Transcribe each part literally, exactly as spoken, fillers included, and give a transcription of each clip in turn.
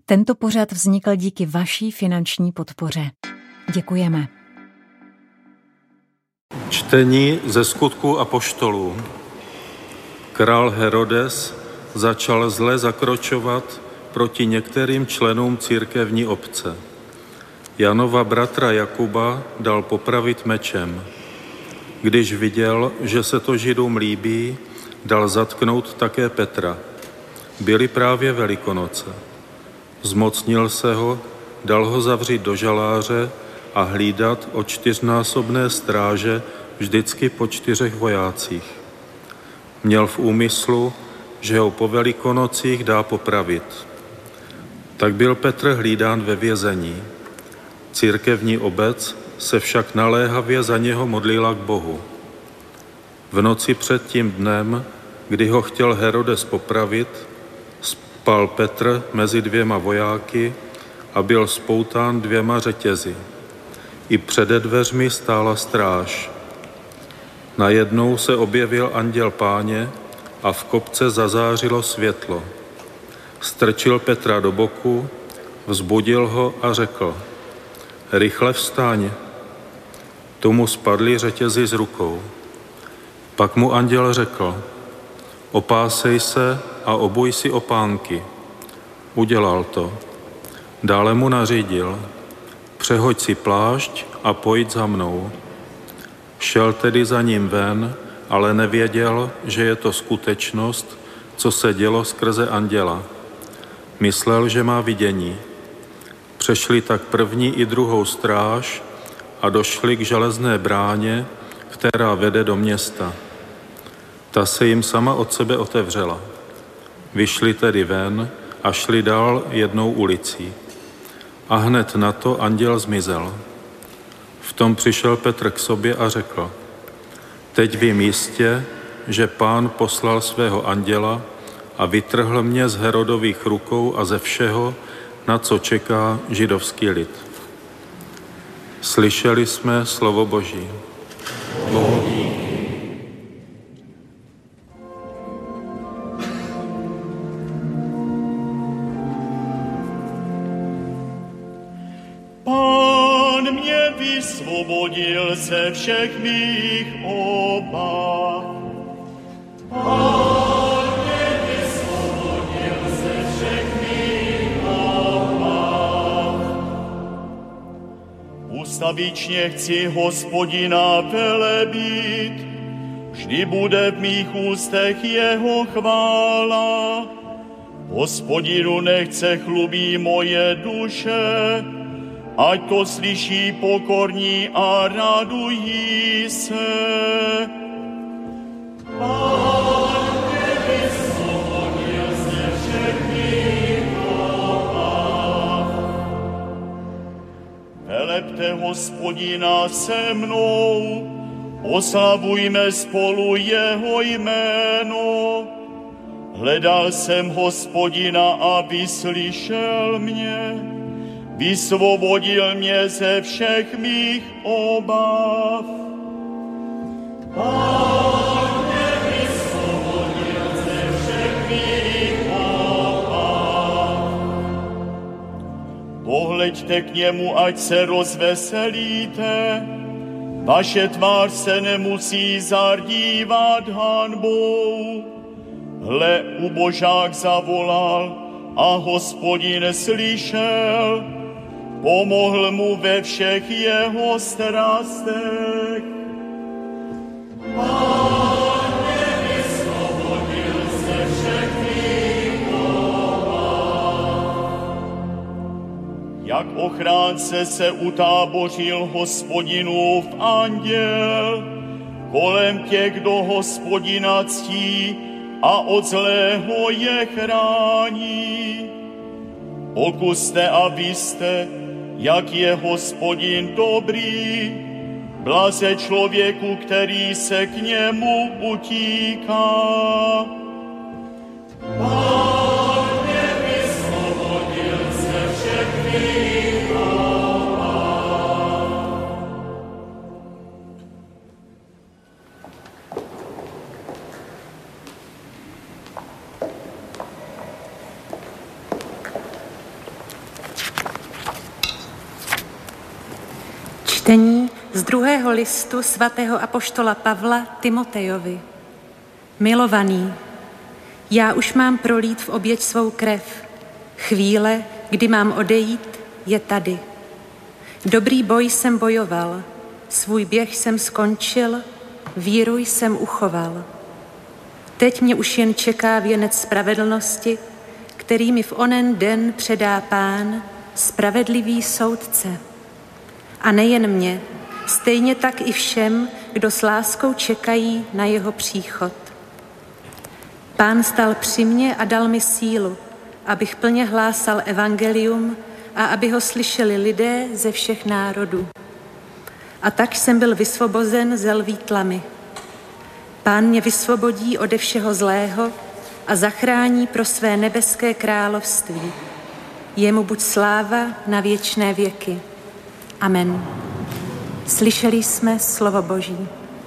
Tento pořad vznikl díky vaší finanční podpoře. Děkujeme. Čtení ze Skutků apoštolů. Král Herodes začal zle zakročovat proti některým členům církevní obce. Janova bratra Jakuba dal popravit mečem. Když viděl, že se to Židům líbí, dal zatknout také Petra. Byly právě Velikonoce. Zmocnil se ho, dal ho zavřít do žaláře a hlídat o čtyřnásobné stráže vždycky po čtyřech vojácích. Měl v úmyslu, že ho po Velikonocích dá popravit. Tak byl Petr hlídán ve vězení. Církevní obec se však naléhavě za něho modlila k Bohu. V noci před tím dnem, kdy ho chtěl Herodes popravit, spal Petr mezi dvěma vojáky a byl spoután dvěma řetězy. I přede dveřmi stála stráž. Najednou se objevil anděl Páně a v kopce zazářilo světlo. Strčil Petra do boku, vzbudil ho a řekl: Rychle vstaň. Tomu spadly řetězy z rukou. Pak mu anděl řekl: Opásej se a obuj si opánky. Udělal to. Dále mu nařídil: Přehoď si plášť a pojď za mnou. Šel tedy za ním ven, ale nevěděl, že je to skutečnost, co se dělo skrze anděla. Myslel, že má vidění. Přešli tak první i druhou stráž a došli k železné bráně, která vede do města. Ta se jim sama od sebe otevřela. Vyšli tedy ven a šli dál jednou ulicí. A hned na to anděl zmizel. V tom přišel Petr k sobě a řekl: Teď vím jistě, že Pán poslal svého anděla a vytrhl mě z Herodových rukou a ze všeho, na co čeká židovský lid. Slyšeli jsme slovo Boží. Bohu díky. Pán mě vysvobodil ze všech mých obav. Pán mě vysvobodil ze všech mých obav. Ustavičně chci Hospodina velebit, vždy bude v mých ústech jeho chvála. Hospodinu nechce chlubí moje duše, ať to slyší pokorní a radují se. Pán mě vysvobodil ze všech mých obav. Velebte Hospodina se mnou, oslavujme spolu jeho jméno. Hledal jsem Hospodina a vyslyšel mě. Vysvobodil mě ze všech mých obav. Pán mě vysvobodil ze všech mých obav. Pohleďte k němu, ať se rozveselíte. Vaše tvář se nemusí zardívat hanbou. Hle, ubožák zavolal a Hospodin slyšel. Pomohl mu ve všech jeho strastech. Pán mě vysvobodil ze všech mých obav. Jak ochránce se utábořil Hospodinův anděl kolem těch, kdo Hospodina ctí a od zlého je chrání. Pokuste a víste, jak je Hospodin dobrý, blaze člověku, který se k němu utíká. Pán mě vysvobodil ze všech mých obav. Čtení z druhého listu svatého apoštola Pavla Timotejovi. Milovaný, já už mám prolít v oběť svou krev. Chvíle, kdy mám odejít, je tady. Dobrý boj jsem bojoval, svůj běh jsem skončil, víru jsem uchoval. Teď mě už jen čeká věnec spravedlnosti, který mi v onen den předá Pán, spravedlivý soudce. A nejen mě, stejně tak i všem, kdo s láskou čekají na jeho příchod. Pán stal při mně a dal mi sílu, abych plně hlásal evangelium a aby ho slyšeli lidé ze všech národů. A tak jsem byl vysvobozen ze lví tlamy. Pán mě vysvobodí ode všeho zlého a zachrání pro své nebeské království. Jemu buď sláva na věčné věky. Amen. Slyšeli jsme slovo Boží.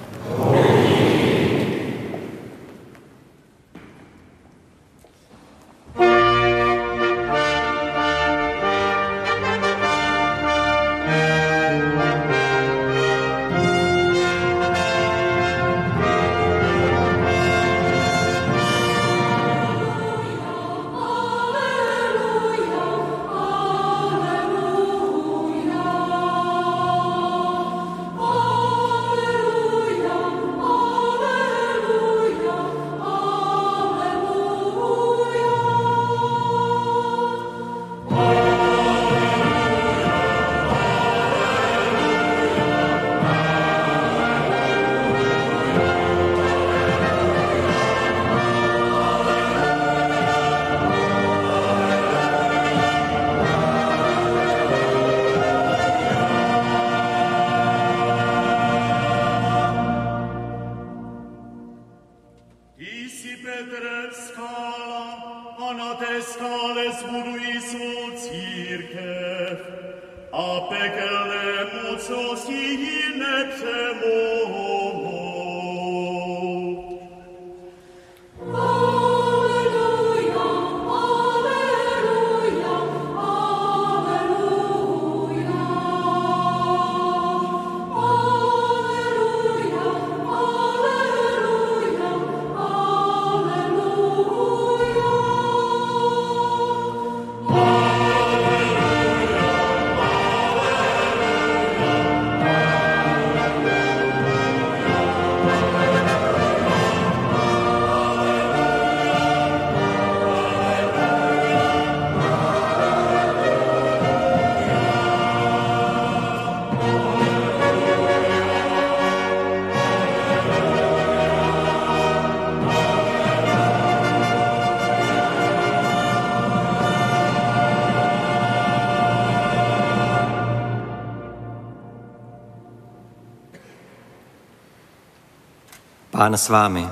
Pán s vámi.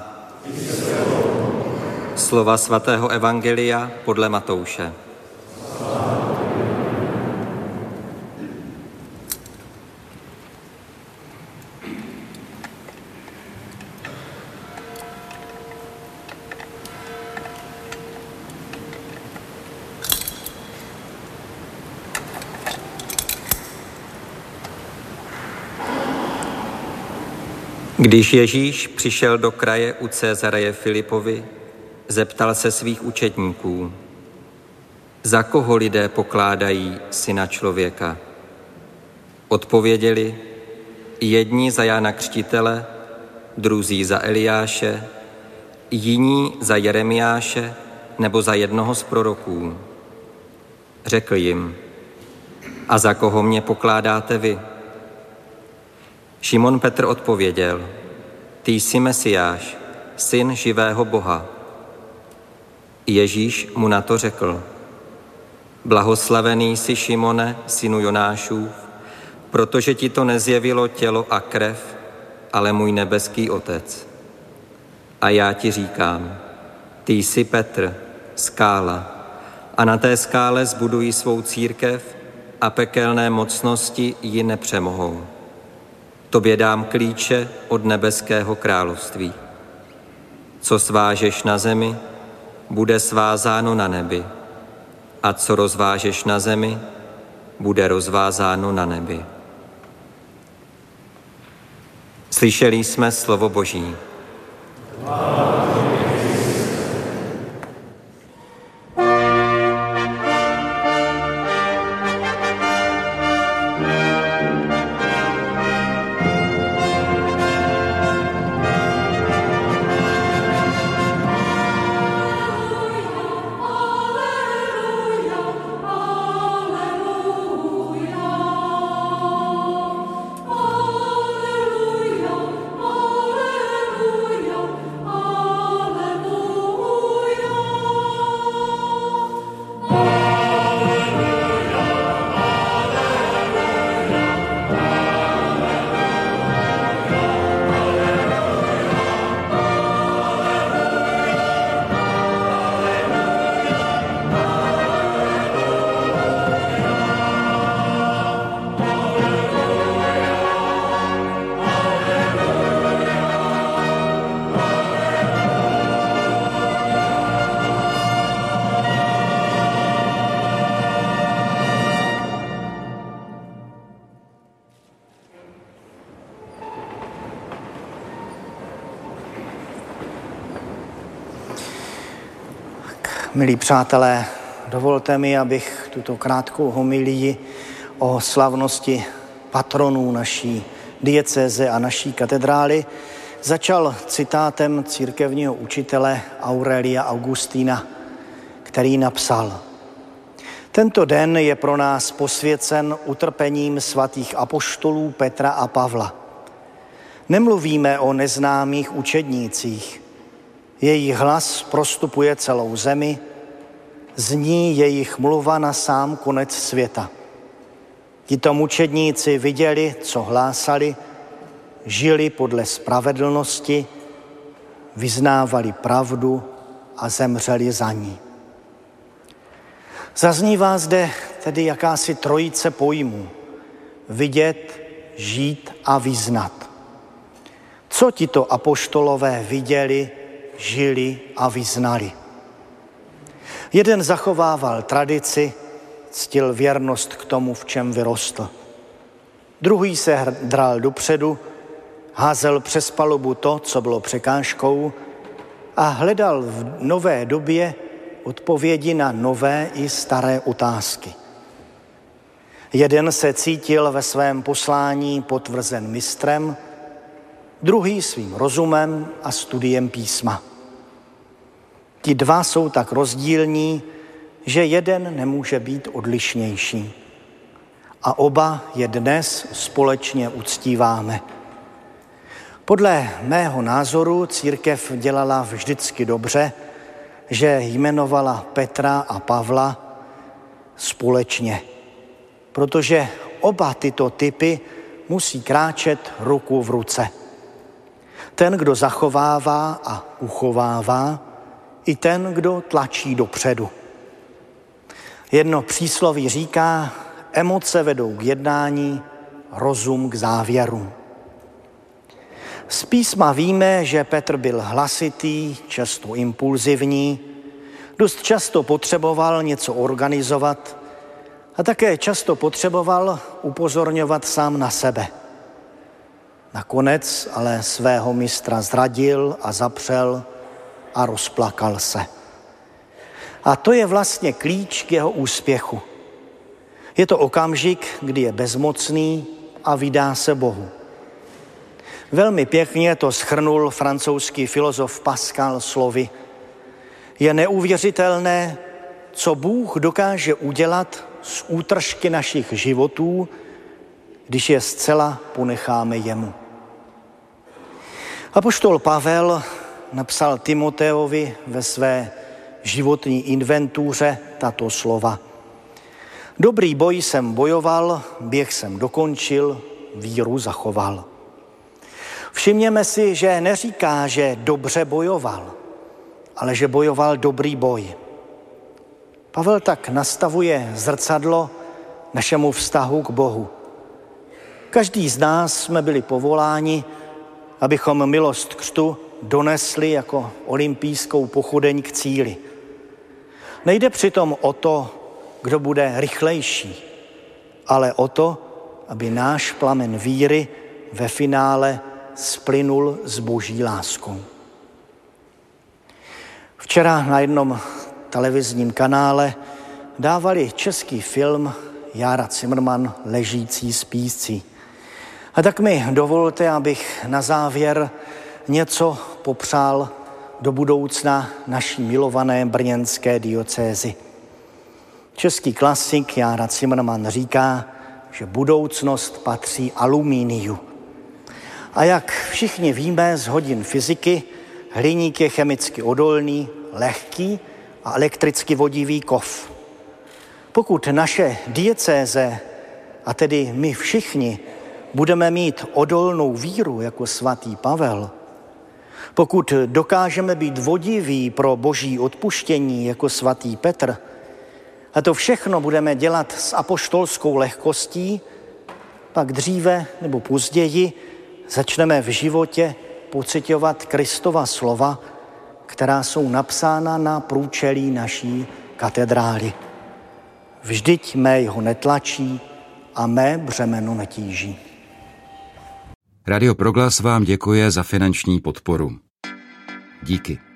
Slova svatého evangelia podle Matouše. Když Ježíš přišel do kraje u Cezareje Filipovi, zeptal se svých učedníků: Za koho lidé pokládají Syna člověka? Odpověděli: jedni za Jana Křtitele, druzí za Eliáše, jiní za Jeremiáše nebo za jednoho z proroků. Řekl jim: A za koho mě pokládáte vy? Šimon Petr odpověděl: Ty jsi Mesiáš, syn živého Boha. Ježíš mu na to řekl: Blahoslavený jsi, Šimone, synu Jonášův, protože ti to nezjevilo tělo a krev, ale můj nebeský Otec. A já ti říkám, ty jsi Petr, skála, a na té skále zbuduji svou církev a pekelné mocnosti ji nepřemohou. Tobě dám klíče od nebeského království. Co svážeš na zemi, bude svázáno na nebi, a co rozvážeš na zemi, bude rozvázáno na nebi. Slyšeli jsme slovo Boží. Milí přátelé, dovolte mi, abych tuto krátkou homilii o slavnosti patronů naší diecéze a naší katedrály začal citátem církevního učitele Aurelia Augustina, který napsal: Tento den je pro nás posvěcen utrpením svatých apoštolů Petra a Pavla. Nemluvíme o neznámých učednících. Jejich hlas prostupuje celou zemi, zní jejich mluva na sám konec světa. Tito mučedníci viděli, co hlásali, žili podle spravedlnosti, vyznávali pravdu a zemřeli za ní. Zaznívá zde tedy jakási trojice pojmů: vidět, žít a vyznat. Co tito apoštolové viděli, žili a vyznali? Jeden zachovával tradici, ctil věrnost k tomu, v čem vyrostl. Druhý se dral dopředu, házel přes palubu to, co bylo překážkou, a hledal v nové době odpovědi na nové i staré otázky. Jeden se cítil ve svém poslání potvrzen mistrem, druhý svým rozumem a studiem písma. Ti dva jsou tak rozdílní, že jeden nemůže být odlišnější. A oba je dnes společně uctíváme. Podle mého názoru církev dělala vždycky dobře, že jmenovala Petra a Pavla společně, protože oba tyto typy musí kráčet ruku v ruce. Ten, kdo zachovává a uchovává, i ten, kdo tlačí dopředu. Jedno přísloví říká: emoce vedou k jednání, rozum k závěru. Z písma víme, že Petr byl hlasitý, často impulzivní, dost často potřeboval něco organizovat a také často potřeboval upozorňovat sám na sebe. Nakonec ale svého mistra zradil a zapřel a rozplakal se. A to je vlastně klíč k jeho úspěchu. Je to okamžik, kdy je bezmocný a vydá se Bohu. Velmi pěkně to shrnul francouzský filozof Pascal slovy: je neuvěřitelné, co Bůh dokáže udělat z útržky našich životů, když je zcela ponecháme jemu. Apoštol Pavel napsal Timoteovi ve své životní inventuře tato slova: dobrý boj jsem bojoval, běh jsem dokončil, víru zachoval. Všimněme si, že neříká, že dobře bojoval, ale že bojoval dobrý boj. Pavel tak nastavuje zrcadlo našemu vztahu k Bohu. Každý z nás jsme byli povoláni, abychom milost křtu donesli jako olympijskou pochodeň k cíli. Nejde přitom o to, kdo bude rychlejší, ale o to, aby náš plamen víry ve finále splynul s boží láskou. Včera na jednom televizním kanále dávali český film Jára Cimrman Ležící spící. A tak mi dovolte, abych na závěr něco popřál do budoucna naší milované brněnské diocézy. Český klasik Jára Cimrman říká, že budoucnost patří alumíniu. A jak všichni víme z hodin fyziky, hliník je chemicky odolný, lehký a elektricky vodivý kov. Pokud naše diecéze, a tedy my všichni, budeme mít odolnou víru jako svatý Pavel, pokud dokážeme být vodiví pro boží odpuštění jako svatý Petr, a to všechno budeme dělat s apoštolskou lehkostí, pak dříve nebo později začneme v životě pociťovat Kristova slova, která jsou napsána na průčelí naší katedrály. Vždyť mé ho netlačí a mé břemeno netíží. Radio Proglas vám děkuje za finanční podporu. Díky.